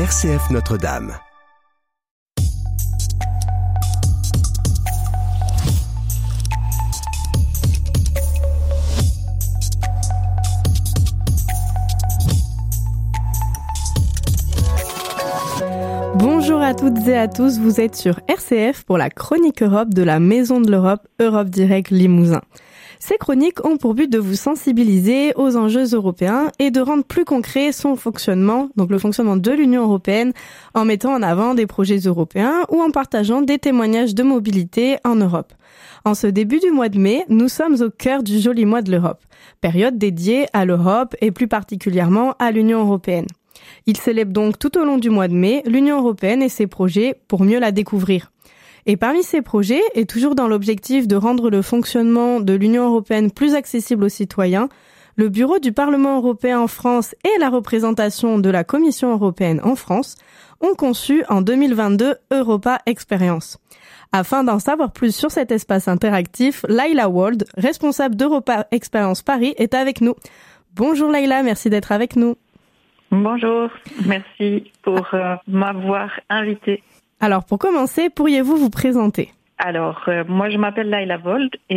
RCF Notre-Dame. Bonjour à toutes et à tous, vous êtes sur RCF pour la Chronique Europe de la Maison de l'Europe, Europe Direct Limousin. Ces chroniques ont pour but de vous sensibiliser aux enjeux européens et de rendre plus concret son fonctionnement, donc le fonctionnement de l'Union européenne, en mettant en avant des projets européens ou en partageant des témoignages de mobilité en Europe. En ce début du mois de mai, nous sommes au cœur du joli mois de l'Europe, période dédiée à l'Europe et plus particulièrement à l'Union européenne. Il célèbre donc tout au long du mois de mai l'Union européenne et ses projets pour mieux la découvrir. Et parmi ces projets, et toujours dans l'objectif de rendre le fonctionnement de l'Union européenne plus accessible aux citoyens, le Bureau du Parlement européen en France et la représentation de la Commission européenne en France ont conçu en 2022 Europa Experience. Afin d'en savoir plus sur cet espace interactif, Laila Wald, responsable d'Europa Experience Paris, est avec nous. Bonjour Laila, merci d'être avec nous. Bonjour, merci pour m'avoir invitée. Alors, pour commencer, pourriez-vous vous présenter ? Alors, moi, je m'appelle Laila Wald et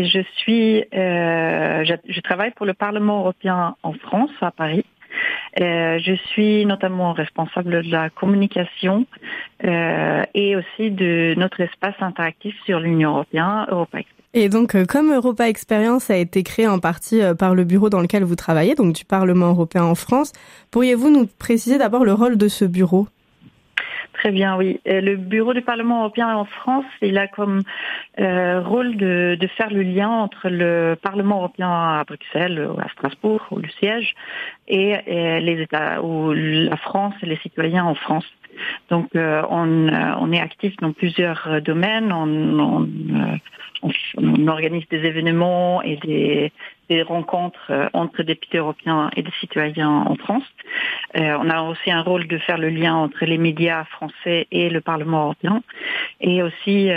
je travaille pour le Parlement européen en France, à Paris. Je suis notamment responsable de la communication et aussi de notre espace interactif sur l'Union européenne, Europa Experience. Et donc, comme Europa Experience a été créé en partie par le bureau dans lequel vous travaillez, donc du Parlement européen en France, pourriez-vous nous préciser d'abord le rôle de ce bureau ? Très bien, oui. Le bureau du Parlement européen en France, il a comme rôle de faire le lien entre le Parlement européen à Bruxelles, à Strasbourg, où le siège, et les États, ou la France et les citoyens en France. Donc, on est actif dans plusieurs domaines. On organise des événements et des rencontres entre députés européens et des citoyens en France. On a aussi un rôle de faire le lien entre les médias français et le Parlement européen, et aussi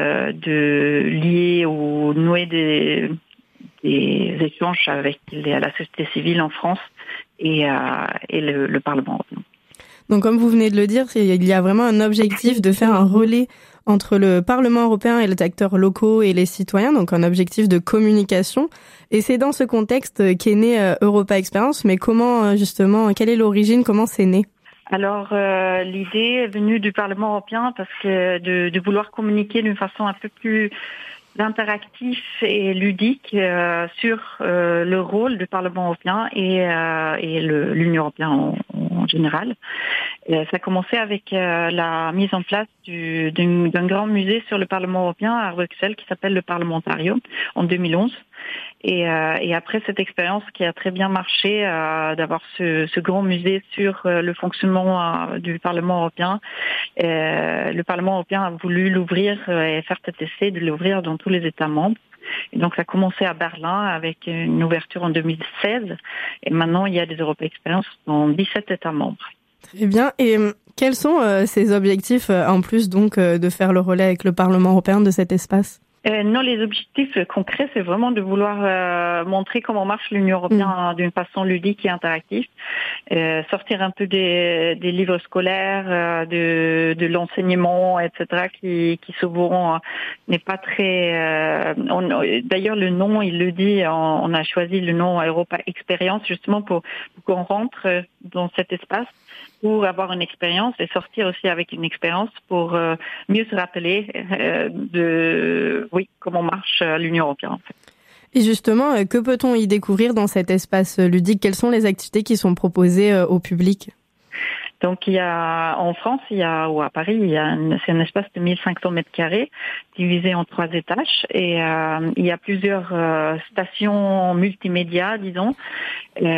de lier ou nouer des échanges avec la société civile en France et le Parlement européen. Donc, comme vous venez de le dire, il y a vraiment un objectif de faire un relais entre le Parlement européen et les acteurs locaux et les citoyens, donc un objectif de communication. Et c'est dans ce contexte qu'est née Europa Experience. Mais comment, justement, quelle est l'origine, comment c'est né ? Alors, l'idée est venue du Parlement européen parce que de vouloir communiquer d'une façon un peu plus interactif et ludique sur le rôle du Parlement européen et l'Union européenne en général. Et ça a commencé avec la mise en place d'un grand musée sur le Parlement européen à Bruxelles qui s'appelle le Parlementarium en 2011. Et après cette expérience qui a très bien marché, d'avoir ce grand musée sur le fonctionnement du Parlement européen, le Parlement européen a voulu l'ouvrir et faire cet essai de l'ouvrir dans tous les États membres. Et donc ça a commencé à Berlin avec une ouverture en 2016 et maintenant il y a des Europa Experience dans 17 États membres. Très bien. Et quels sont ces objectifs en plus donc de faire le relais avec le Parlement européen de cet espace ? Non, les objectifs concrets, c'est vraiment de vouloir montrer comment marche l'Union européenne d'une façon ludique et interactive, sortir un peu des livres scolaires, de l'enseignement, etc., qui souvent n'est pas très... d'ailleurs, le nom, il le dit, on a choisi le nom Europa Experience justement pour qu'on rentre dans cet espace, pour avoir une expérience et sortir aussi avec une expérience pour mieux se rappeler comment marche l'Union européenne en fait. Et justement, que peut-on y découvrir dans cet espace ludique ? Quelles sont les activités qui sont proposées au public ? Donc en France, ou à Paris, c'est un espace de 1500 mètres carrés divisé en 3 étages et il y a plusieurs stations multimédia, disons, où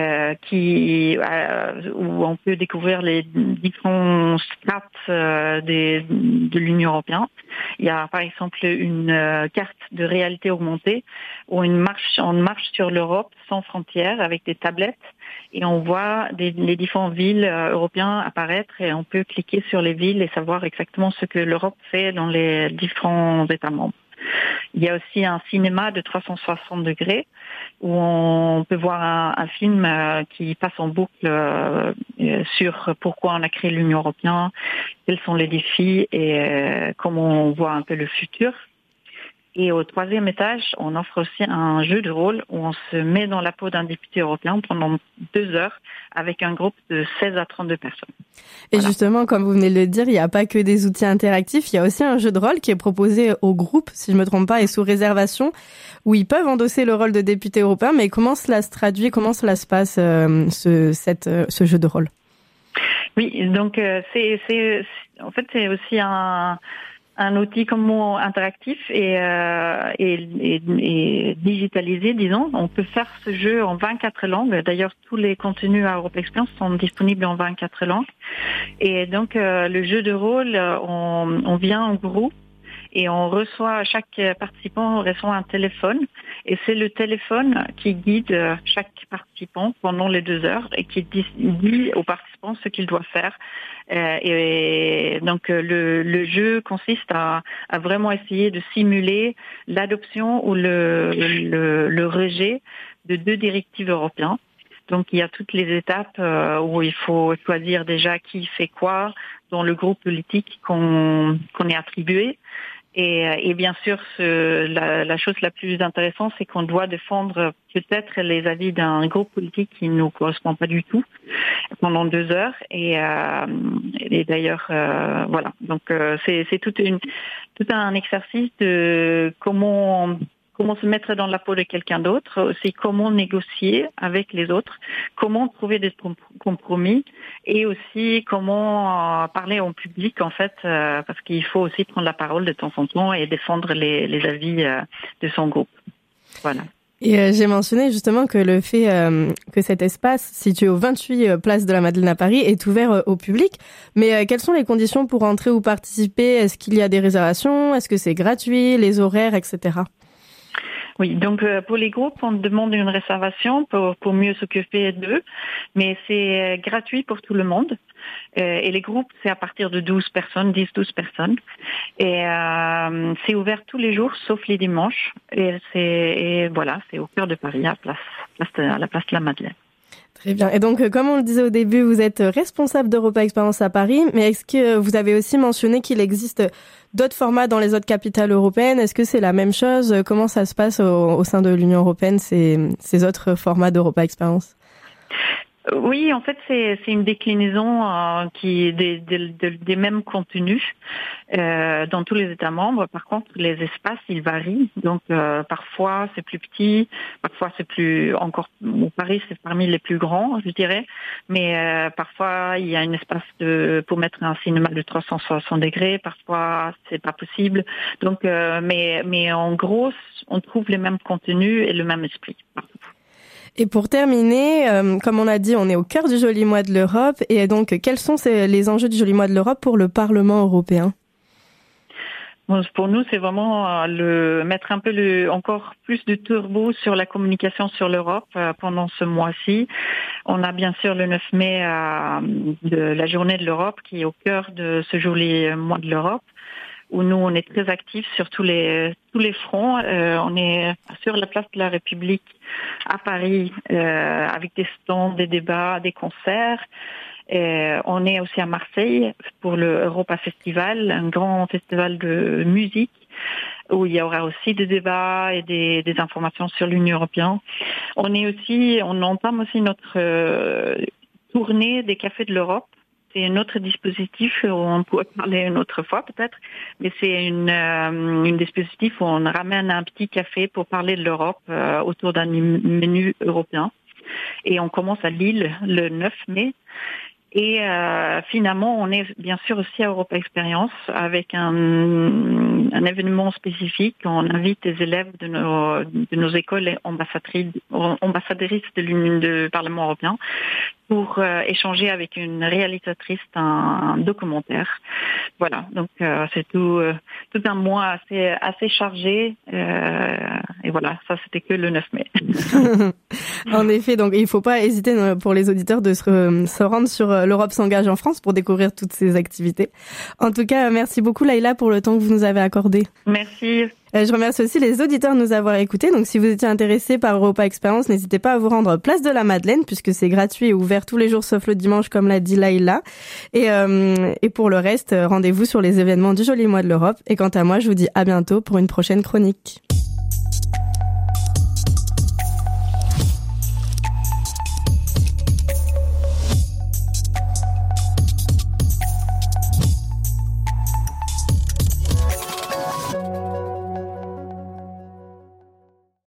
on peut découvrir les différents strates de l'Union européenne. Il y a par exemple une carte de réalité augmentée où on marche sur l'Europe sans frontières avec des tablettes et on voit les différentes villes européennes apparaître et on peut cliquer sur les villes et savoir exactement ce que l'Europe fait dans les différents États membres. Il y a aussi un cinéma de 360 degrés où on peut voir un film qui passe en boucle sur pourquoi on a créé l'Union européenne, quels sont les défis et comment on voit un peu le futur. Et au 3e étage, on offre aussi un jeu de rôle où on se met dans la peau d'un député européen pendant 2 heures avec un groupe de 16 à 32 personnes. Et justement, comme vous venez de le dire, il n'y a pas que des outils interactifs, il y a aussi un jeu de rôle qui est proposé au groupe, si je ne me trompe pas, et sous réservation, où ils peuvent endosser le rôle de député européen. Mais comment cela se traduit, comment cela se passe, ce jeu de rôle? Oui, donc c'est aussi un outil comme interactif et digitalisé, disons. On peut faire ce jeu en 24 langues. D'ailleurs, tous les contenus à Europa Experience sont disponibles en 24 langues. Et donc, le jeu de rôle, on vient en groupe et chaque participant reçoit un téléphone. Et c'est le téléphone qui guide chaque participant pendant les 2 heures et qui dit aux participants ce qu'ils doivent faire. Et donc le jeu consiste à vraiment essayer de simuler l'adoption ou le rejet de 2 directives européennes. Donc il y a toutes les étapes où il faut choisir déjà qui fait quoi dans le groupe politique qu'on est attribué. Et bien sûr, la chose la plus intéressante, c'est qu'on doit défendre peut-être les avis d'un groupe politique qui ne nous correspond pas du tout pendant 2 heures. Et d'ailleurs, voilà. Donc, c'est tout un exercice de comment se mettre dans la peau de quelqu'un d'autre, aussi comment négocier avec les autres, comment trouver des compromis et aussi comment parler en public en fait, parce qu'il faut aussi prendre la parole de temps en temps et défendre les avis de son groupe. Voilà. Et j'ai mentionné justement que le fait que cet espace situé au 28 place de la Madeleine à Paris est ouvert au public. Mais quelles sont les conditions pour entrer ou participer? Est-ce qu'il y a des réservations? Est-ce que c'est gratuit? Les horaires, etc. Oui, donc pour les groupes, on demande une réservation pour mieux s'occuper d'eux, mais c'est gratuit pour tout le monde. Et les groupes, c'est à partir de 10-12 personnes. Et c'est ouvert tous les jours, sauf les dimanches. Et voilà, c'est au cœur de Paris, à la place de la Madeleine. Très bien. Et donc, comme on le disait au début, vous êtes responsable d'Europa Experience à Paris, mais est-ce que vous avez aussi mentionné qu'il existe d'autres formats dans les autres capitales européennes? Est-ce que c'est la même chose? Comment ça se passe au sein de l'Union européenne, ces autres formats d'Europa Experience? Oui, en fait, c'est une déclinaison des mêmes contenus dans tous les États membres. Par contre, les espaces, ils varient. Donc, parfois, c'est plus petit, parfois, c'est plus encore. Paris, c'est parmi les plus grands, je dirais. Mais parfois, il y a un espace pour mettre un cinéma de 360 degrés. Parfois, c'est pas possible. Donc, mais en gros, on trouve les mêmes contenus et le même esprit partout. Et pour terminer, comme on a dit, on est au cœur du Joli Mois de l'Europe. Et donc, quels sont les enjeux du Joli Mois de l'Europe pour le Parlement européen? Bon, pour nous, c'est vraiment mettre un peu encore plus de turbo sur la communication sur l'Europe pendant ce mois-ci. On a bien sûr le 9 mai de la Journée de l'Europe qui est au cœur de ce Joli Mois de l'Europe, où nous, on est très actifs sur tous les fronts. On est sur la place de la République à Paris avec des stands, des débats, des concerts. On est aussi à Marseille pour le Europa Festival, un grand festival de musique où il y aura aussi des débats et des informations sur l'Union européenne. On entame aussi notre tournée des cafés de l'Europe. C'est un autre dispositif, on pourrait parler une autre fois peut-être, mais c'est une dispositif où on ramène un petit café pour parler de l'Europe autour d'un menu européen. Et on commence à Lille le 9 mai. Et finalement, on est bien sûr aussi à Europa Experience avec un événement spécifique. On invite les élèves de nos écoles et ambassadrices de l'Union du Parlement européen pour échanger avec une réalisatrice d'un documentaire. Voilà, donc c'est tout un mois assez chargé. Et voilà, ça c'était que le 9 mai. En effet, donc il faut pas hésiter pour les auditeurs de se rendre sur l'Europe s'engage en France pour découvrir toutes ces activités. En tout cas, merci beaucoup Laïla pour le temps que vous nous avez accordé. Merci. Je remercie aussi les auditeurs de nous avoir écoutés. Donc si vous étiez intéressés par Europa Expérience, n'hésitez pas à vous rendre place de la Madeleine puisque c'est gratuit et ouvert tous les jours sauf le dimanche comme l'a dit Laïla. Et pour le reste, rendez-vous sur les événements du joli mois de l'Europe. Et quant à moi, je vous dis à bientôt pour une prochaine chronique.